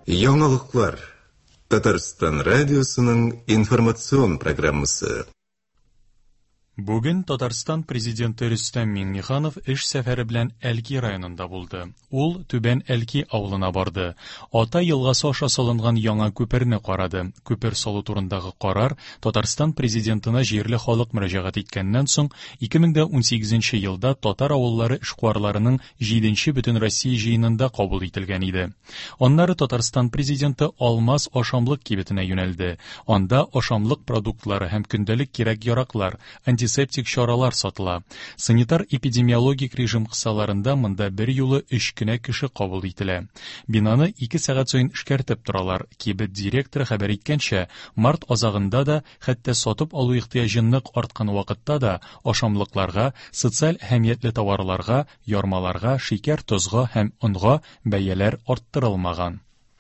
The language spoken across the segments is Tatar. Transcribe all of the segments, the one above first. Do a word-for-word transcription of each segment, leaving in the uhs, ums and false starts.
Яңалыклар. Татарстан радиосының информацион программасы. Бүген Татарстан президенты Рөстәм Миңнеханов эш сәфәре белән Әлки районында булды. Ул Түбән Әлки авылына барды. Ата елгасы аша салынган яңа күперне карады. Күпер салу турындагы карар Татарстан президентына җирле халык мөрәҗәгать иткәннән соң ике мең унсигезенче елда татар авыллары эшкуарларының җиденче бөтен Россия җыенында кабул ителгән иде. Аннары Татарстан президенты Алмаз ашамлык кибетенә юнәлде. Анда ашамлык продуктлары һәм көндәлек кирәк-яраклар, антисептик чаралар сатыла. Санитар-эпидемиологик режим кысаларында монда бер юлы өч кенә кеше кабул ителә. Бинаны ике сәгать саен эшкәртеп торалар. Кибет директоры хәбәр иткәнчә, март азагында да, хәтта сатып алу ихтыяҗыннык арткан вакытта да ашамлыкларга, социаль әһәмиятле товарларга, ярмаларга, шикәр, тозга һәм унга бәяләр арттырылмаган.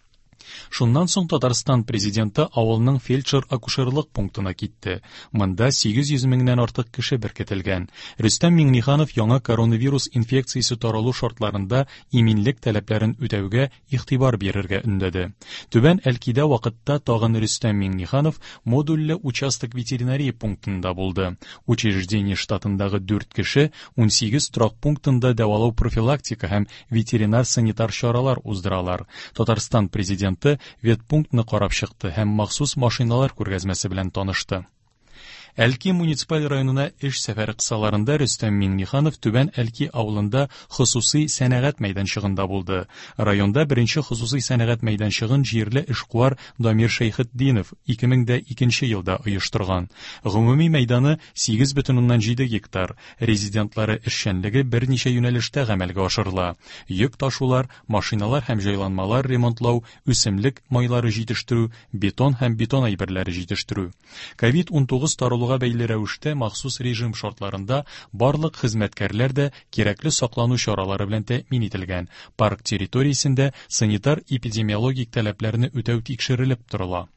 Шуннан соң Татарстан президенты авылның фельдшер-акушерлык пунктына китте. Монда сигез йөз меңнән артык кеше беркетелгән. Рөстәм Миңнеханов яңа коронавирус инфекциясе таралу шартларында иминлек таләпләрен үтәүгә игътибар бирергә өндәде. Түбән Әлкидә вакытта тагын Рөстәм Миңнеханов модульле участок ветеринария пунктында булды. Учреждение штатындагы дүрт кеше унсигез торак пунктында дәвалау профилактика һәм ветеринар-санитар чаралар уздыралар. Татарстан президенты ветпунктны карап чыкты һәм махсус машиналар күргәзмәсе белән танышты. Әлки муниципаль районына эш сәфәре кысаларында Рөстәм Миңнеханов Түбән Әлки авылында хосусый сәнәгать мәйданчыгында булды. Районда беренче хосусый сәнәгать мәйданчыгын җирле эшкуар Дамир Шәйхетдинов ике мең икенче елда оештырган. Гомуми мәйданы сигез бөтен уннан җиде гектар. Резидентлары эшчәнлеге берничә юнәлештә гамәлгә ашырыла. Йөк ташулар, машиналар һәм җайланмалар ремонтлау, үсемлек майлары җитештерү, бетон һәм бетон әйберләре җитештерү. ковид унтугыз таралуга бәйле рәвештә махсус режим шартларында барлык хезмәткәрләр дә кирәкле саклану чаралары белән тәэмин ителгән. Парк территориясендә санитар-эпидемиологик таләпләрне үтәү тикшерелеп торыла.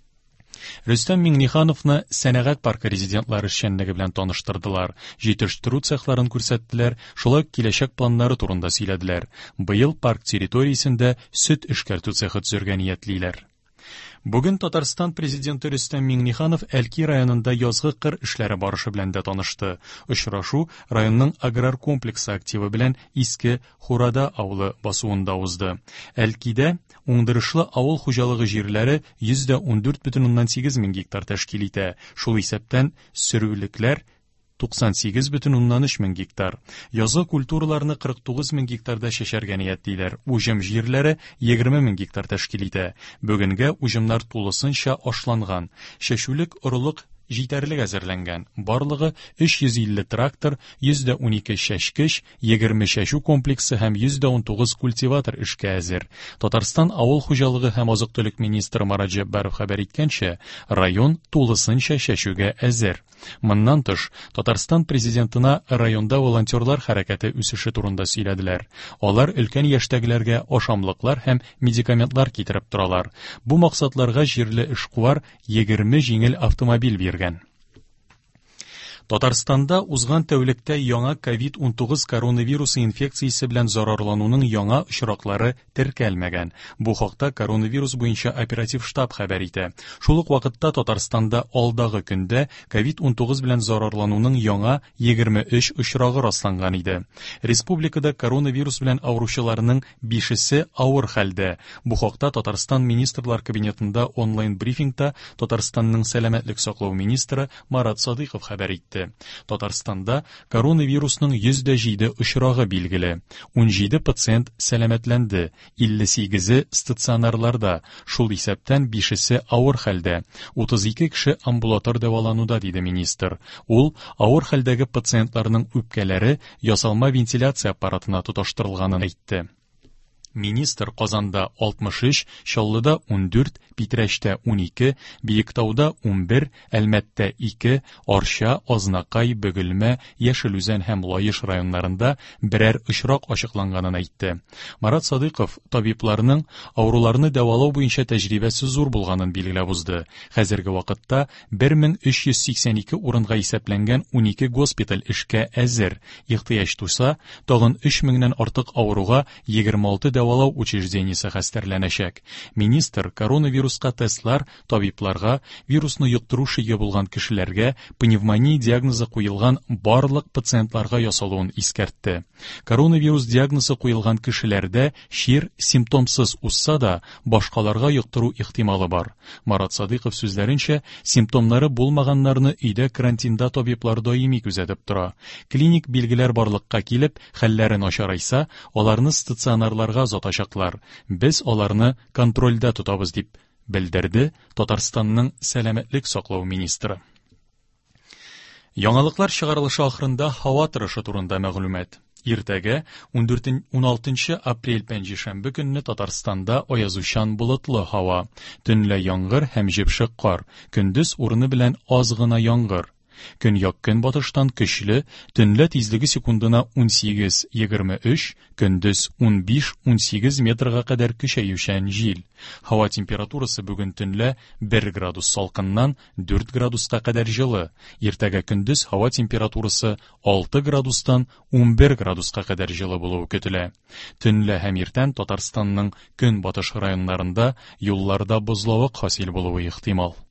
Рөстәм Миңнехановны сәнәгать паркы резидентлары эшчәнлеге белән таныштырдылар. Җитештерү цехларын күрсәттеләр, шулай киләчәк планнары турында сөйләделәр. Быел парк территориясендә сөт эшкәртү цехы төзергә ниятлиләр. Бүген Татарстан президенты Рөстәм Миңнеханов Әлки районында язгы кыр эшләре барышы белән дә танышты. Очрашу районның аграр комплексы активы белән Иске Хурада авылы басуында узды. Әлкидә уңдырышлы авыл хуҗалыгы җирләре йөз ундүрт бөтен уннан сигез мең гектар тәшкил итә. Шул исәптән сөрүлекләр туксан сигез бөтен уннан өч мең гектар. Язгы культураларны кырык тугыз мең гектарда чәчәргә ниятлиләр. Уҗым җирләре егерме мең гектар тәшкил итә. Бүгенгә уҗымнар тулысынча ашланган. Чәчүлек орылык җитәрлек әзерләнгән. Барлыгы өч йөз илле трактор, йөз унике чәчкеч, егерме чәчү комплексы һәм йөз он тугыз культиватор эшкә әзер. Татарстан авыл хуҗалыгы һәм азык-төлек министры Марат Җәббаров хәбәр иткәнчә, район тулысынча чәчүгә әзер. Моннан тыш, Татарстан президентына районда волонтерлар хәрәкәте үсеше турында сөйләделәр. Алар өлкән яшьтәгеләргә ашамлыклар һәм медикаментлар китереп торалар. Бу максатларга җирле эшкуар егерме җиңел автомобиль биргән. Татарстанда узган тәүлектә яңа ковид унтугыз коронавирусы инфекциясе белән зарарлануның яңа очраклары теркәлмәгән. Бу хакта коронавирус буенча оператив штаб хәбәр итә. Шул ук вакытта Татарстанда алдагы көндә ковид унтугыз белән зарарлануның яңа егерме өч очрагы расланган иде. Республикада коронавирус белән авыручыларның бишесе авыр хәлдә. Бу хакта Татарстан министрлар кабинетында онлайн брифингта Татарстанның сәламәтлек саклау министры Марат Садыйков хәбәр итте. Татарстанда коронавирусның йөз җиде очрагы билгеле. ун җиде пациент сәламәтләнде, илле сигезе стационарларда, шул исәптән бишесе авыр хәлдә. утыз ике кеше амбулатор дәвалануда, диде министр. Ул авыр хәлдәге пациентларның үпкәләре ясалма вентиляция аппаратына тоташтырылганын әйтте. Министр Казанда алтмыш өч, Чаллыда ун дүрт, Питрәчтә ун ике, Биектауда ун бер, Әлмәттә ике, Арча, Азнакай, Бөгелмә, Яшелүзән һәм Лаеш районнарында берәр очрак ачыкланганын әйтте. Марат Садыйков табибларның авыруларны дәвалау буенча тәҗрибәсе зур булганын билгеләп узды. Хәзерге вакытта бер мең өч йөз сиксән ике урынга исәпләнгән ун ике госпиталь эшкә әзер. Ихтыяҗ туса, тагын өч меңнән артык авыруга егерме алты дәвалау учреждениесе хәстәрләнәчәк. Министр коронавируска тестлар табибларга, вирусны йоктыру шиге булган кешеләргә пневмония диагнозы куелган барлык пациентларга ясалуын искәртте. Коронавирус диагнозы куелган кешеләрдә шир симптомсыз узса да, башкаларга йоктыру ихтималы бар. Марат Садыйков сүзләренчә, симптомнары булмаганнарны өйдә карантинда табиблар даими күзәтеп тора. Клиник билгеләр барлыкка килеп, хәлләре начарайса, аларны стационарларга озатачаклар. Без аларны контрольдә тотабыз дип белдерде Татарстанның сәламәтлек саклау министры. Яңалыклар чыгарылышы ахырында һава торышы турында мәгълүмат. Иртәгә он алтынчы апрель пәнҗешәмбе көнне Татарстанда аязучан болытлы һава, төнлә яңгыр һәм җепшек кар, көндез урыны белән аз гына яңгыр. Көньяк көнбатыштан көчле, төнлә тизлеге секундына ун сигез - егерме өч, көндез ун биш - ун сигез метрга кадәр көчәючән җил. Һава температурасы бүген төнлә бер градус салкыннан дүрт градуска кадәр җылы. Иртәгә көндез һава температурасы алты градустан ун бер градуска кадәр җылы булуы көтелә. Төнлә һәм иртән Татарстанның көнбатыш районнарында юлларда бозлавык хасил булуы ихтимал.